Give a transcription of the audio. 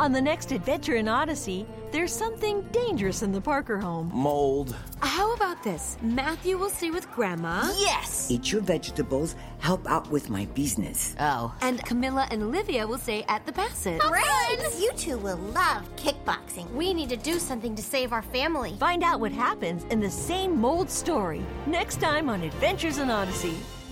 On the next adventure in Odyssey, there's something dangerous in the Parker home. Mold. How about this? Matthew will stay with Grandma. Yes! Eat your vegetables, help out with my business. Oh. And Camilla and Olivia will stay at the Bassett. Great! You two will love kickboxing. We need to do something to save our family. Find out what happens in the same Mold story next time on Adventures in Odyssey.